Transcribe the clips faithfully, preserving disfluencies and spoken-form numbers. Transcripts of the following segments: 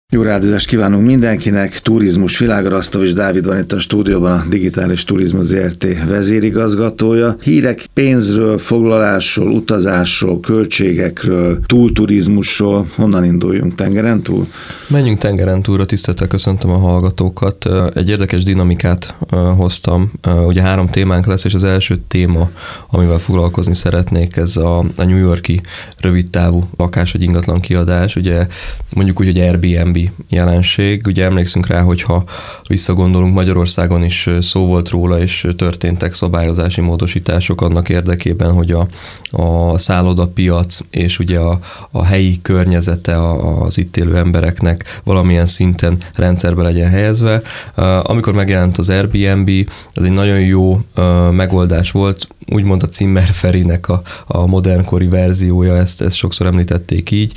Jó rádiózást kívánunk mindenkinek, Turizmus Világrasztovics Dávid van itt a stúdióban, a Digitális Turizmus zé er té vezérigazgatója. Hírek pénzről, foglalásról, utazásról, költségekről, túlturizmusról. Honnan induljunk? Tengeren túl? Menjünk tengeren túlra, tisztelettel köszöntöm a hallgatókat. Egy érdekes dinamikát hoztam. Ugye három témánk lesz, és az első téma, amivel foglalkozni szeretnék, ez a, a New York-i rövidtávú lakás vagy ingatlan kiadás. Ugye mondjuk úgy, hogy Airbnb jelenség. Ugye emlékszünk rá, hogyha visszagondolunk, Magyarországon is szó volt róla, és történtek szabályozási módosítások annak érdekében, hogy a, a szállodapiac és ugye a, a helyi környezete az itt élő embereknek valamilyen szinten rendszerbe legyen helyezve. Amikor megjelent az Airbnb, ez egy nagyon jó megoldás volt, úgymond a Zimmer Ferinek a, a modernkori verziója, ezt, ezt sokszor említették így.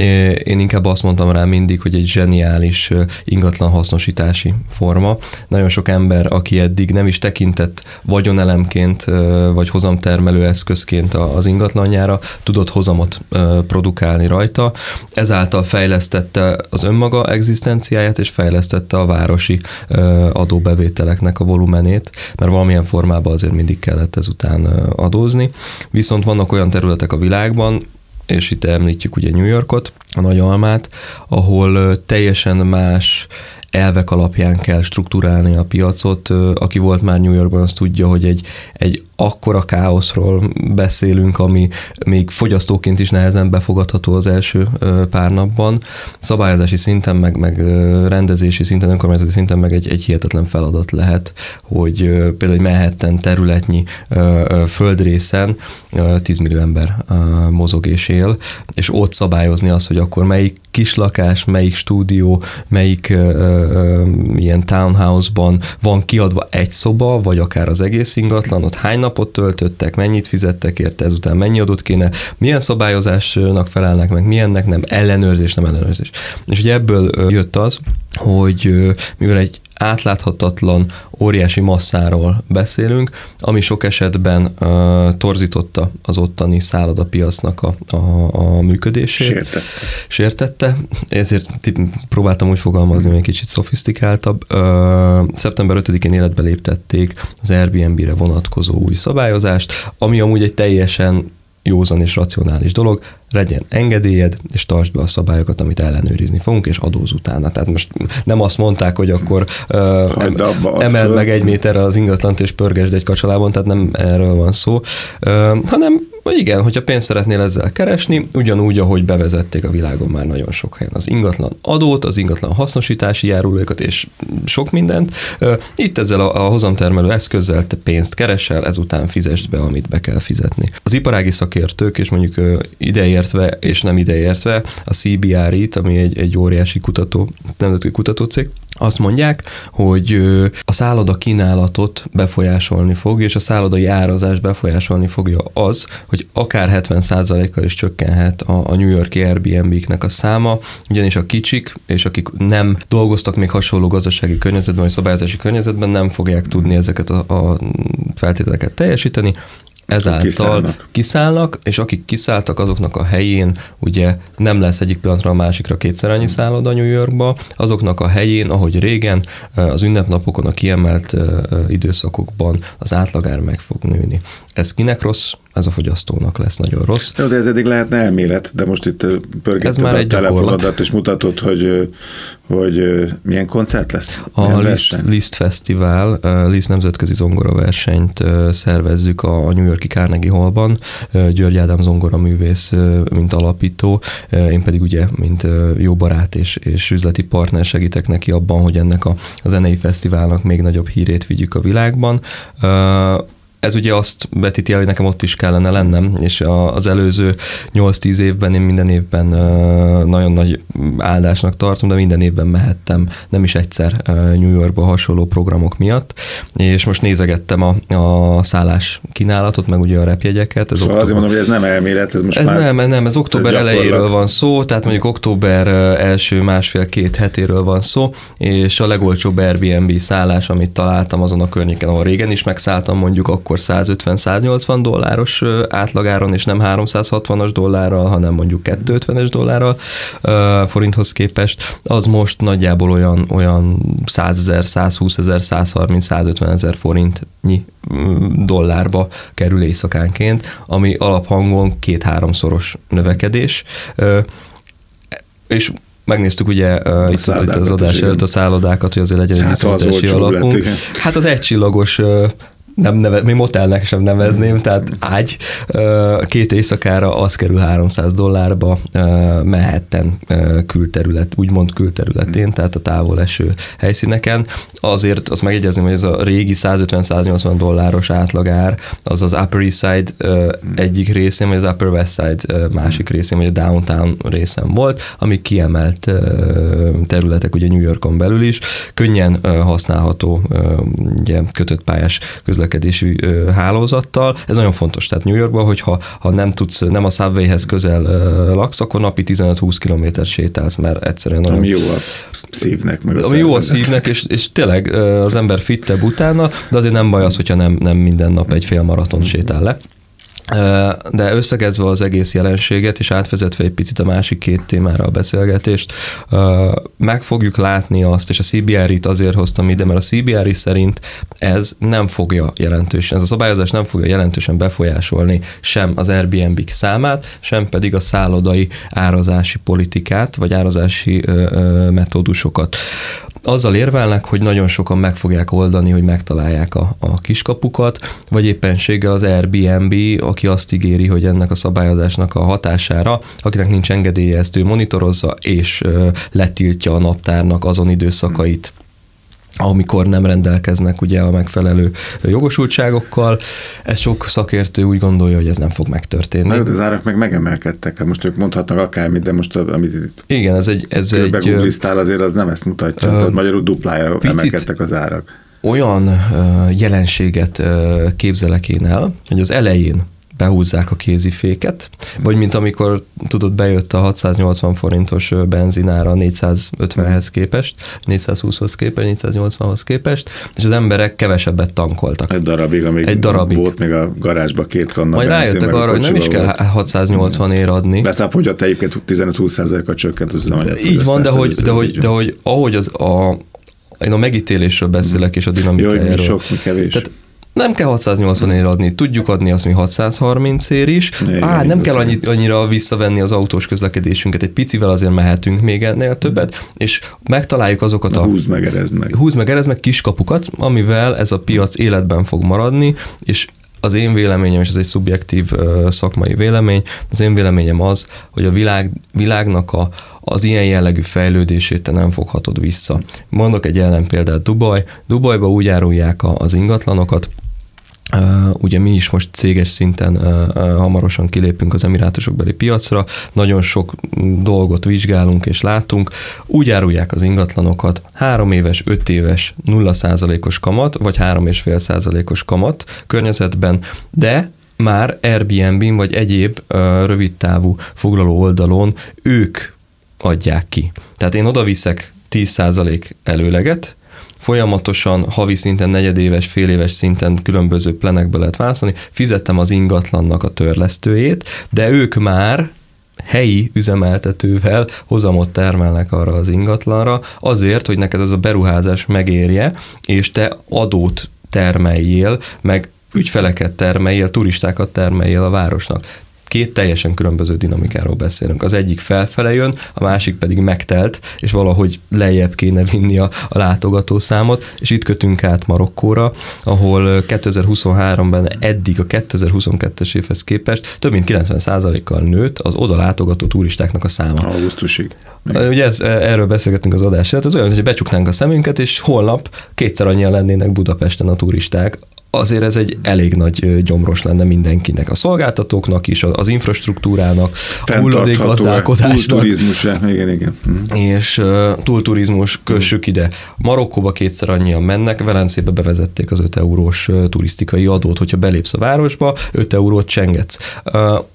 Én inkább azt mondtam rá mindig, hogy egy zseniális ingatlan hasznosítási forma. Nagyon sok ember, aki eddig nem is tekintett vagyonelemként, vagy hozamtermelő eszközként az ingatlanjára, tudott hozamot produkálni rajta. Ezáltal fejlesztette az önmaga egzisztenciáját, és fejlesztette a városi adóbevételeknek a volumenét, mert valamilyen formában azért mindig kellett ezután adózni. Viszont vannak olyan területek a világban, és itt említjük ugye New Yorkot, a Nagy Almát, ahol teljesen más elvek alapján kell strukturálni a piacot. Aki volt már New Yorkban, az tudja, hogy egy, egy akkora káoszról beszélünk, ami még fogyasztóként is nehezen befogadható az első pár napban. Szabályozási szinten, meg, meg rendezési szinten, önkormányzati szinten meg egy, egy hihetetlen feladat lehet, hogy például egy Manhattan területnyi földrészen tíz millió ember mozog és él, és ott szabályozni azt, hogy akkor melyik kislakás, melyik stúdió, melyik ilyen townhouse-ban van kiadva egy szoba, vagy akár az egész ingatlan, ott hány napot töltöttek, mennyit fizettek érte, ezután mennyi adót kéne, milyen szabályozásnak felelnek meg, milyennek nem, ellenőrzés, nem ellenőrzés. És ugye ebből jött az, hogy mivel egy átláthatatlan, óriási masszáról beszélünk, ami sok esetben uh, torzította az ottani szállodapiacnak a, a, a működését. Sértette. Sértette, ezért próbáltam úgy fogalmazni, hogy egy kicsit szofisztikáltabb. Uh, szeptember ötödikén életbe léptették az Airbnb-re vonatkozó új szabályozást, ami amúgy egy teljesen józan és racionális dolog, legyen engedélyed, és tartsd be a szabályokat, amit ellenőrizni fogunk, és adóz utána. Tehát most nem azt mondták, hogy akkor uh, emeld meg egy méterre az ingatlant, és pörgesd egy kacsalában, tehát nem erről van szó, uh, hanem vagy igen, hogyha pénzt szeretnél ezzel keresni, ugyanúgy, ahogy bevezették a világon már nagyon sok helyen az ingatlan adót, az ingatlan hasznosítási járulékot és sok mindent. Itt ezzel a, a hozamtermelő eszközzel te pénzt keresel, ezután fizesd be, amit be kell fizetni. Az iparági szakértők, és mondjuk ideértve és nem ideértve, a cé bé er i-t, ami egy, egy óriási kutató, nemzetközi kutatócég, azt mondják, hogy a szálloda kínálatot befolyásolni fog, és a szállodai árazást befolyásolni fogja az, hogy akár hetven százalékkal is csökkenhet a, a New York-i Airbnb-knek a száma, ugyanis a kicsik, és akik nem dolgoztak még hasonló gazdasági környezetben, vagy szabályozási környezetben, nem fogják tudni ezeket a, a feltételeket teljesíteni, ezáltal kiszállnak. kiszállnak, és akik kiszálltak, azoknak a helyén ugye nem lesz egyik pillanatra a másikra kétszer annyi szálloda New Yorkba, azoknak a helyén, ahogy régen, az ünnepnapokon, a kiemelt időszakokban az átlagár meg fog nőni. Ez kinek rossz? Ez a fogyasztónak lesz nagyon rossz. Jó, de ez eddig lehetne elmélet, de most itt pörgetted a telefonodat, és mutatod, hogy, hogy milyen koncert lesz? A Liszt, Liszt Fesztivál, Liszt nemzetközi zongoraversenyt szervezzük a New York-i Carnegie Hallban. György Ádám zongoraművész, mint alapító, én pedig ugye, mint jó barát és, és üzleti partner segítek neki abban, hogy ennek a, a zenei fesztiválnak még nagyobb hírét vigyük a világban. Ez ugye azt vetíti el, hogy nekem ott is kellene lennem, és az előző nyolc-tíz évben én minden évben nagyon nagy áldásnak tartom, de minden évben mehettem, nem is egyszer New Yorkba hasonló programok miatt, és most nézegettem a, a szállás kínálatot, meg ugye a repjegyeket. Ez szóval október... azért mondom, hogy ez nem elmélet, ez most ez már... Nem, nem, ez október ez elejéről van szó, tehát mondjuk október első másfél-két hetéről van szó, és a legolcsóbb Airbnb szállás, amit találtam azon a környéken, ahol régen is megszálltam, mondjuk akkor akkor százötven-száznyolcvan dolláros átlagáron, és nem háromszázhatvanas dollárral, hanem mondjuk kétszázötvenes dollárral forinthoz képest, az most nagyjából olyan, olyan százezer, százhúszezer, százharminc, százötvenezer forintnyi dollárba kerül éjszakánként, ami alaphangon két-háromszoros növekedés, és megnéztük ugye uh, itt, itt az adás előtt a szállodákat, hogy azért legyen egy viszontási alapunk. Lett, hát az egycsillagos nem neve, mi motelnek sem nevezném, tehát ágy, két éjszakára az kerül háromszáz dollárba Manhattan külterület, úgymond külterületén, tehát a távol eső helyszíneken. Azért azt megjegyezném, hogy ez a régi százötven-száznyolcvan dolláros átlagár, az az Upper East Side egyik részén, vagy az Upper West Side másik részén, vagy a Downtown részen volt, amik kiemelt területek ugye New Yorkon belül is, könnyen használható ugye kötött pályás közlekedési hálózattal. Ez nagyon fontos. Tehát New Yorkban, hogyha ha nem tudsz, nem a Subwayhez közel laksz, akkor napi tizenöt-húsz kilométert sétálsz, mert egyszerűen nagyon... Ami jó a szívnek, meg a Ami jó a szívnek, és, és tényleg az ember fittebb utána, de azért nem baj az, hogyha nem, nem minden nap egy fél maraton sétál le. De összegezve az egész jelenséget, és átvezetve egy picit a másik két témára a beszélgetést, meg fogjuk látni azt, és a cé bé er-it azért hoztam ide, mert a cé bé er szerint ez nem fogja jelentősen, ez a szabályozás nem fogja jelentősen befolyásolni sem az Airbnb számát, sem pedig a szállodai árazási politikát, vagy árazási metódusokat. Azzal érvelnek, hogy nagyon sokan meg fogják oldani, hogy megtalálják a, a kiskapukat, vagy éppenséggel az Airbnb, aki azt ígéri, hogy ennek a szabályozásnak a hatására, akinek nincs engedélye, ezt ő monitorozza, és letiltja a naptárnak azon időszakait, amikor nem rendelkeznek ugye a megfelelő jogosultságokkal. Ez sok szakértő úgy gondolja, hogy ez nem fog megtörténni. Na, az árak meg megemelkedtek. Most ők mondhatnak akármit, de most amit igen, ez egy... Ez egy begoogliztál, azért az nem ezt mutatja. Uh, Tehát magyarul duplájára emelkedtek az árak. Olyan uh, jelenséget uh, képzelek én el, hogy az elején behúzzák a kéziféket, vagy mint amikor tudod, bejött a hatszáznyolcvan forintos benzinára a négyszázötvenhez képest, négyszázhúszhoz képest, négyszáznyolcvanhoz képest, és az emberek kevesebbet tankoltak. Egy darabig, amíg Egy darabig. volt még a garázsba két kanna majd benzin. Majd rájöttek arra, hogy nem is kell hatszáznyolcvan ér adni. De aztán fogyott egyébként tizenöt-húsz százalékkal csökkent az üzemanyag. Így van, de hogy, de, hogy, de hogy ahogy az a, én a megítélésről beszélek, és a dinamikájáról. Jó, mi sok, mi kevés. Tehát nem kell hatszáznyolcvan ér adni, tudjuk adni azt mi hatszázharminc ér is. Igen, Á, nem kell annyi, annyira visszavenni az autós közlekedésünket, egy picivel azért mehetünk még ennél többet, és megtaláljuk azokat a... a... Húzd meg, erezd meg. Húzd meg, erezd meg kiskapukat, amivel ez a piac életben fog maradni, és az én véleményem, és ez egy szubjektív uh, szakmai vélemény, az én véleményem az, hogy a világ, világnak a, az ilyen jellegű fejlődését te nem foghatod vissza. Mondok egy ellenpéldát, Dubaj. Dubajba úgy árulják a, az ingatlanokat, Uh, ugye mi is most céges szinten uh, uh, hamarosan kilépünk az emirátusokbeli piacra, nagyon sok dolgot vizsgálunk és látunk, úgy árulják az ingatlanokat, három éves, öt éves, nulla százalékos kamat, vagy három és fél százalékos kamat környezetben, de már Airbnb-n vagy egyéb uh, rövidtávú foglaló oldalon ők adják ki. Tehát én oda viszek tíz százalék előleget, folyamatosan havi szinten, negyedéves, féléves szinten különböző plenekből lehet választani, fizettem az ingatlannak a törlesztőjét, de ők már helyi üzemeltetővel hozamot termelnek arra az ingatlanra, azért, hogy neked ez a beruházás megérje, és te adót termeljél, meg ügyfeleket termeljél, turistákat termeljél a városnak. Két teljesen különböző dinamikáról beszélünk. Az egyik felfele jön, a másik pedig megtelt, és valahogy lejjebb kéne vinni a, a látogatószámot, és itt kötünk át Marokkóra, ahol kétezer-huszonháromban eddig a kétezer-huszonkettes évhez képest több mint kilencven százalékkal nőtt az oda látogató turistáknak a száma. Augusztusig. Ugye ez, erről beszélgetünk az adás előtt, ez olyan, hogy becsuknánk a szemünket, és holnap kétszer annyian lennének Budapesten a turisták. Azért ez egy elég nagy gyomros lenne mindenkinek, a szolgáltatóknak is, az infrastruktúrának, a hulladékgazdálkodásnak. Túlturizmus, igen, igen. És uh, túlturizmus, kössük ide. Marokkóba kétszer annyian mennek, Velencébe bevezették az öt eurós uh, turisztikai adót, hogyha belépsz a városba, öt eurót csengetsz. Uh,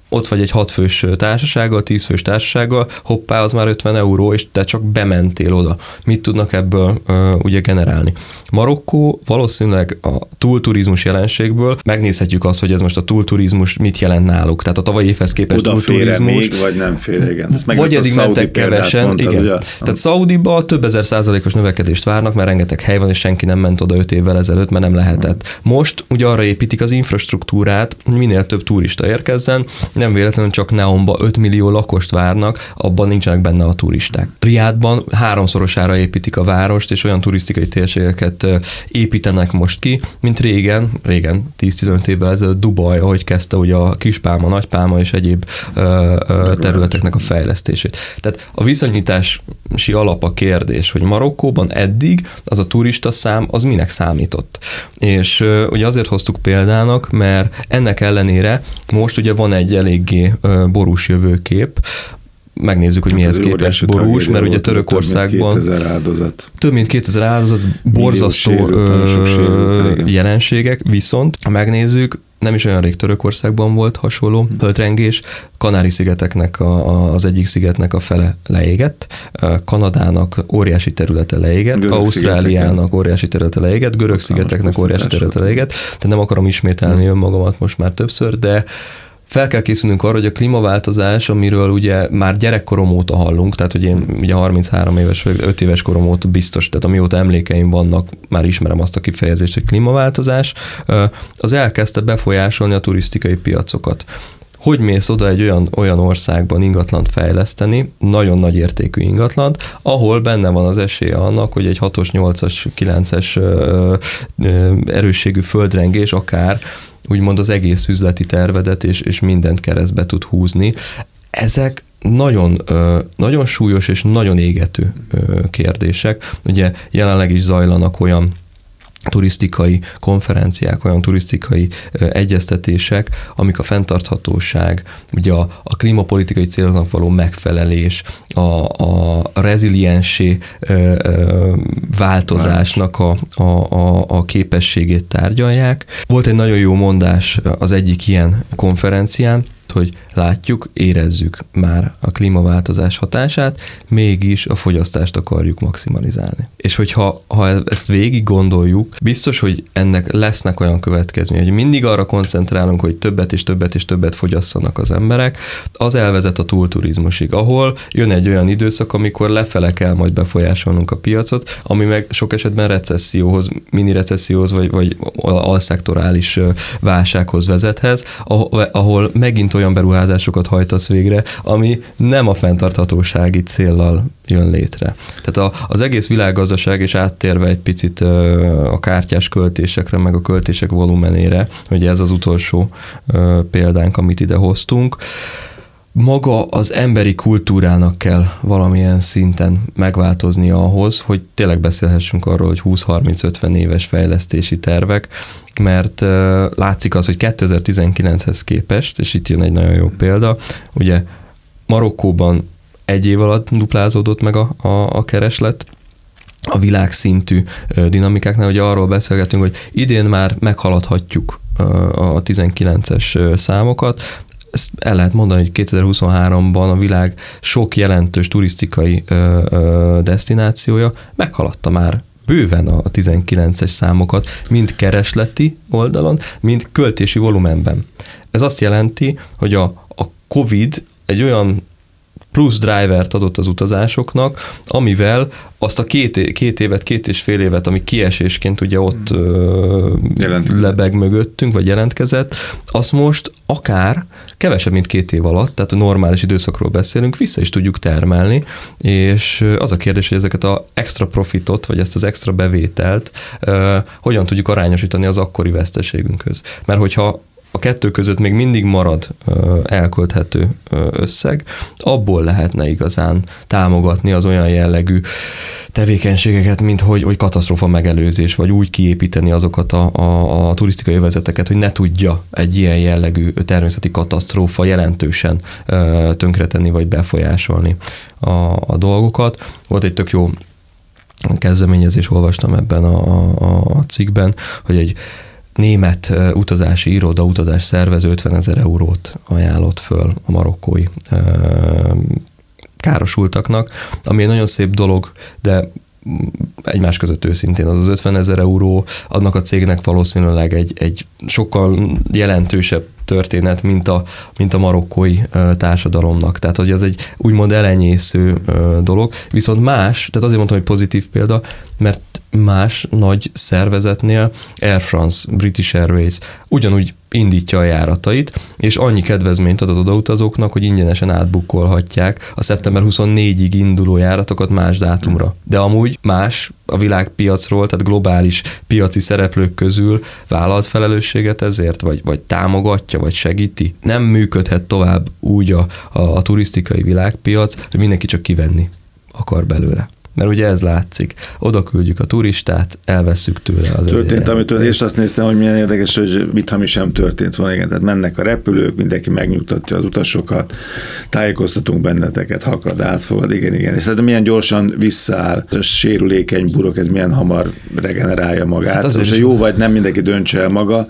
ott vagy egy hat fős társasággal, tíz fős társasággal, hoppá, az már ötven euró, és te csak bementél oda. Mit tudnak ebből uh, ugye generálni? Marokkó valószínűleg a túlturizmus jelenségből megnézhetjük azt, hogy ez most a túlturizmus mit jelent náluk. Tehát a tavalyi évhez képest oda túlturizmus. Még, vagy nem fér, igen. Vagy eddig mentek kevesen. Mondtad, igen. Ugye? Tehát Szaudiba több ezer százalékos növekedést várnak, mert rengeteg hely van, és senki nem ment oda öt évvel ezelőtt, mert nem lehetett. Most ugye arra építik az infrastruktúrát, hogy minél több turista érkezzen, nem véletlenül csak Neomba öt millió lakost várnak, abban nincsenek benne a turisták. Riádban háromszorosára építik a várost, és olyan turisztikai térségeket építenek most ki, mint régen, régen tíz-tizenöt évvel ezelőtt Dubaj, ahogy kezdte ugye a Kispálma, Nagypálma és egyéb ö, ö, területeknek a fejlesztését. Tehát a viszonyítási alap a kérdés, hogy Marokkóban eddig az a turista szám, az minek számított. És ö, ugye azért hoztuk példának, mert ennek ellenére most ugye van egy eléggé ö, borús jövőkép, megnézzük, hogy mihez képest borús, mert ugye Törökországban több mint kétezer áldozat. Több mint kétezer áldozat, borzasztó sérült, jelenségek, viszont ha megnézzük, nem is olyan rég Törökországban volt hasonló földrengés, Kanári-szigeteknek a, az egyik szigetnek a fele leégett, Kanadának óriási területe leégett, görög Ausztráliának szigeteken. óriási területe leégett, görög szigeteknek óriási területe leégett, tehát nem akarom ismételni hmm. önmagamat most már többször, de fel kell készülnünk arra, hogy a klímaváltozás, amiről ugye már gyerekkorom óta hallunk, tehát hogy én ugye harminchárom éves vagy öt éves korom óta biztos, tehát amióta emlékeim vannak, már ismerem azt a kifejezést, hogy klímaváltozás, az elkezdte befolyásolni a turisztikai piacokat. Hogy mész oda egy olyan, olyan országban ingatlant fejleszteni, nagyon nagy értékű ingatlant, ahol benne van az esélye annak, hogy egy hatos, nyolcas, kilences erősségű földrengés akár úgymond az egész üzleti tervedet és, és mindent keresztbe tud húzni. Ezek nagyon, nagyon súlyos és nagyon égető kérdések. Ugye jelenleg is zajlanak olyan turisztikai konferenciák, olyan turisztikai egyeztetések, amik a fenntarthatóság, ugye a, a klímapolitikai céloknak való megfelelés, a, a reziliensé változásnak a, a, a, a képességét tárgyalják. Volt egy nagyon jó mondás az egyik ilyen konferencián, hogy látjuk, érezzük már a klímaváltozás hatását, mégis a fogyasztást akarjuk maximalizálni. És hogyha ha ezt végig gondoljuk, biztos, hogy ennek lesznek olyan következményei, hogy mindig arra koncentrálunk, hogy többet és többet és többet fogyasszanak az emberek, az elvezet a túlturizmusig, ahol jön egy olyan időszak, amikor lefele kell majd befolyásolnunk a piacot, ami meg sok esetben recesszióhoz, mini recesszióhoz, vagy, vagy alszektorális válsághoz vezethez, ahol, ahol megint olyan beruházásokat hajtasz végre, ami nem a fenntarthatósági céllal jön létre. Tehát a, az egész világgazdaság is áttérve egy picit a kártyás költésekre, meg a költések volumenére, hogy ez az utolsó példánk, amit ide hoztunk. Maga az emberi kultúrának kell valamilyen szinten megváltozni ahhoz, hogy tényleg beszélhessünk arról, hogy húsz-harminc-ötven éves fejlesztési tervek, mert uh, látszik az, hogy kétezer-tizenkilenchez képest, és itt jön egy nagyon jó példa, ugye Marokkóban egy év alatt duplázódott meg a, a, a kereslet, a világszintű uh, dinamikáknál, ugye arról beszélgetünk, hogy idén már meghaladhatjuk uh, a tizenkilences uh, számokat. Ezt el lehet mondani, hogy kétezer-huszonháromban a világ sok jelentős turisztikai ö, ö, desztinációja meghaladta már bőven a tizenkilences számokat, mind keresleti oldalon, mind költési volumenben. Ez azt jelenti, hogy a, a Covid egy olyan plusz drivert adott az utazásoknak, amivel azt a két, két évet, két és fél évet, ami kiesésként ugye ott ö, lebeg mögöttünk, vagy jelentkezett, azt most akár kevesebb, mint két év alatt, tehát a normális időszakról beszélünk, vissza is tudjuk termelni, és az a kérdés, hogy ezeket az extra profitot, vagy ezt az extra bevételt ö, hogyan tudjuk arányosítani az akkori veszteségünkhöz. Mert hogyha a kettő között még mindig marad ö, elkölthető ö, összeg, abból lehetne igazán támogatni az olyan jellegű tevékenységeket, mint hogy, hogy katasztrófa megelőzés, vagy úgy kiépíteni azokat a, a, a turisztikai övezeteket, hogy ne tudja egy ilyen jellegű természeti katasztrófa jelentősen ö, tönkretenni, vagy befolyásolni a, a dolgokat. Volt egy tök jó kezdeményezés, olvastam ebben a, a, a cikkben, hogy egy német utazási iroda, utazás szervező ötvenezer eurót ajánlott föl a marokkói károsultaknak, ami egy nagyon szép dolog, de egymás között őszintén az az ötvenezer euró annak a cégnek valószínűleg egy, egy sokkal jelentősebb történet, mint a, mint a marokkói társadalomnak. Tehát, hogy ez egy úgymond elenyésző dolog. Viszont más, tehát azért mondtam, hogy pozitív példa, mert más nagy szervezetnél Air France, British Airways ugyanúgy indítja a járatait, és annyi kedvezményt ad az odautazóknak, hogy ingyenesen átbukkolhatják a szeptember huszonnégyig induló járatokat más dátumra. De amúgy más a világpiacról, tehát globális piaci szereplők közül vállalt felelősséget ezért, vagy, vagy támogatja, vagy segíti. Nem működhet tovább úgy a, a, a turisztikai világpiac, hogy mindenki csak kivenni akar belőle. Mert ugye ez látszik. Oda küldjük a turistát, elvesszük tőle az történt, amit és azt néztem, hogy milyen érdekes, hogy mit hamis sem történt van, igen. Tehát mennek a repülők, mindenki megnyugtatja az utasokat, tájékoztatunk benneteket, hakad, átfogad, igen, igen. És tehát milyen gyorsan visszaáll, a sérülékeny burok, ez milyen hamar regenerálja magát. Hát most jó vagy, nem mindenki döntse el maga,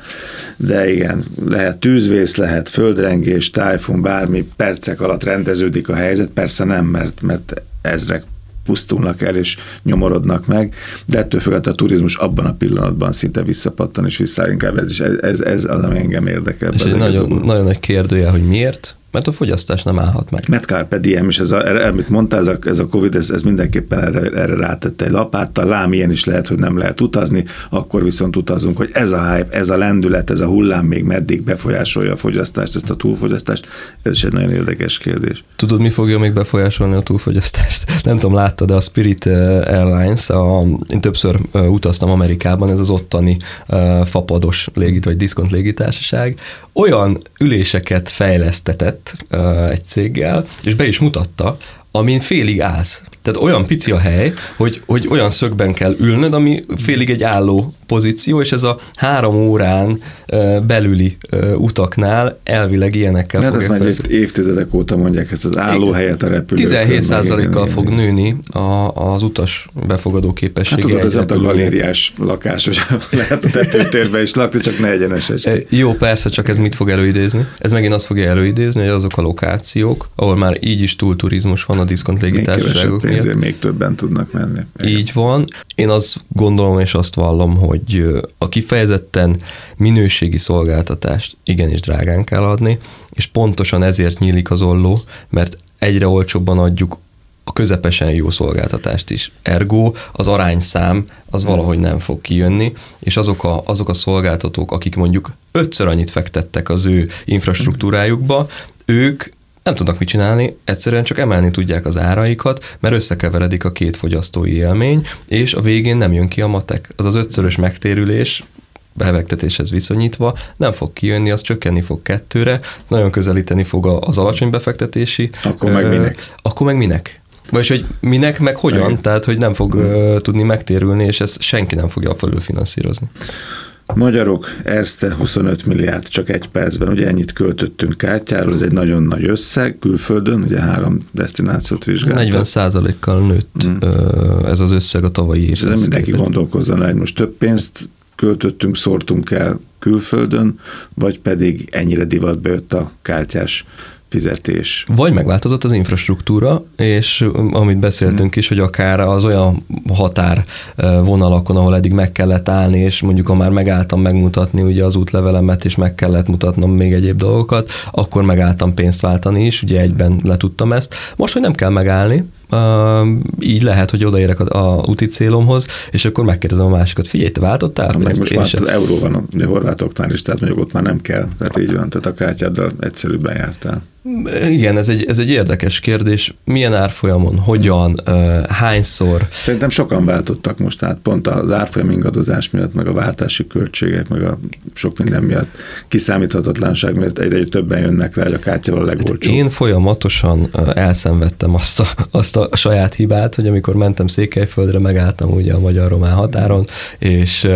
de igen, lehet tűzvész, lehet földrengés, tájfun, bármi, percek alatt rendeződik a helyzet, persze nem, mert, mert ezrek pusztulnak el és nyomorodnak meg, de ettől függetlenül a turizmus abban a pillanatban szinte visszapattan és visszaáll, inkább ez, is, ez, ez az, ami engem érdekel. És egy nagyon, nagyon nagy kérdője, hogy miért? Mert a fogyasztás nem állhat meg. Mert carpe diem, és ez a, amit mondtál, ez a, ez a Covid, ez, ez mindenképpen erre, erre rátette egy lapáttal, lám ilyen is lehet, hogy nem lehet utazni, akkor viszont utazunk, hogy ez a hype, ez a lendület, ez a hullám még meddig befolyásolja a fogyasztást, ezt a túlfogyasztást, ez is egy nagyon érdekes kérdés. Tudod, mi fogja még befolyásolni a túlfogyasztást? Nem tudom, láttad, de a Spirit Airlines, a, én többször utaztam Amerikában, ez az ottani uh, fapados légit, vagy diszkont légitársaság, olyan üléseket fejlesztetett uh, egy céggel, és be is mutatta, amin félig állsz. Tehát olyan pici a hely, hogy, hogy olyan szögben kell ülnöd, ami félig egy álló pozíció, és ez a három órán uh, belüli uh, utaknál elvileg ilyenekkel hát fogják fejleszteni. Ez már évtizedek óta mondják ezt az állóhelyet a repülőkön. tizenhét százalékkal fog nőni a, az utas befogadó képessége. Hát tudod, ez a galériás lakás, hogy lehet a tetőtérben is lakni, csak ne egyenes. Jó, persze, csak ez mit fog előidézni? Ez megint azt fogja előidézni, hogy azok a lokációk, ahol már így is túlturizmus van a diszkont légitársaságok miatt. Pénzért még többen tudnak menni. Így van. Én azt gondolom és azt vallom, hogy a kifejezetten minőségi szolgáltatást igenis drágán kell adni, és pontosan ezért nyílik az olló, mert egyre olcsóbban adjuk a közepesen jó szolgáltatást is. Ergo az arányszám az valahogy nem fog kijönni, és azok a, azok a szolgáltatók, akik mondjuk ötször annyit fektettek az ő infrastruktúrájukba, ők nem tudnak mit csinálni, egyszerűen csak emelni tudják az áraikat, mert összekeveredik a két fogyasztói élmény, és a végén nem jön ki a matek. Az az ötszörös megtérülés, befektetéshez viszonyítva nem fog kijönni, az csökkenni fog kettőre, nagyon közelíteni fog az alacsony befektetési. Akkor meg minek? Akkor meg minek? Vagyis, hogy minek, meg hogyan, meg. Tehát, hogy nem fog hmm. tudni megtérülni, és ezt senki nem fogja fölülfinanszírozni. Magyarok, Erste huszonöt milliárd csak egy percben, ugye ennyit költöttünk kártyáról, ez egy nagyon nagy összeg külföldön, ugye három desztinációt vizsgáltak. negyven százalékkal nőtt mm. ez az összeg a tavalyi évhez. És ez mindenki gondolkozzon, hogy most több pénzt költöttünk, szórtunk el külföldön, vagy pedig ennyire divatba jött a kártyás fizetés. Vagy megváltozott az infrastruktúra, és amit beszéltünk hmm. is, hogy akár az olyan határ vonalakon, ahol eddig meg kellett állni, és mondjuk ha már megálltam megmutatni ugye az útlevelemet, és meg kellett mutatnom még egyéb dolgokat, akkor megálltam pénzt váltani is, ugye egyben letudtam ezt. Most, hogy nem kell megállni, Uh, így lehet, hogy odaérek a, a úti célomhoz, és akkor megkérdezem a másikat, figyelj, te váltottál? Meg most már az euró van a horvátoknál is, tehát mondjuk ott már nem kell, tehát így van, tehát a kártyáddal egyszerűbben jártál. Igen, ez egy, ez egy érdekes kérdés. Milyen árfolyamon, hogyan, uh, hányszor? Szerintem sokan váltottak most, tehát pont az árfolyam ingadozás miatt, meg a váltási költségek, meg a sok minden miatt, kiszámíthatatlanság miatt egyre többen jönnek rá, hogy a kártyával a legolcsóbb. Én folyamatosan elszenvedtem azt a, azt a saját hibát, hogy amikor mentem Székelyföldre, megálltam ugye a magyar-román határon, és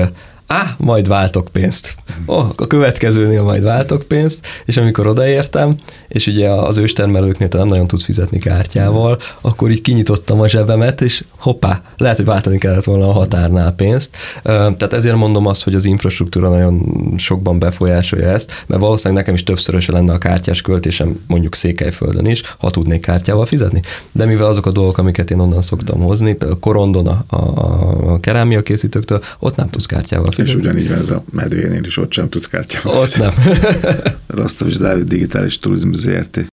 Á, majd váltok pénzt. Oh, a következőnél majd váltok pénzt, és amikor odaértem, és ugye az őstermelőknél te nem nagyon tudsz fizetni kártyával, akkor így kinyitottam a zsebemet, és hoppá, lehet, hogy váltani kellett volna a határnál pénzt. Tehát ezért mondom azt, hogy az infrastruktúra nagyon sokban befolyásolja ezt, mert valószínűleg nekem is többszöröse lenne a kártyás költésem mondjuk Székelyföldön is, ha tudnék kártyával fizetni. De mivel azok a dolgok, amiket én onnan szoktam hozni, például Korondon a, a kerámia készítőktől, ott nem tudsz kártyával fizetni. És ugyanígy van ez a Medvénél is, ott sem tudsz kártyával. Ott nem. Rasztavics Dávid, Digitális Turizmus zé er té.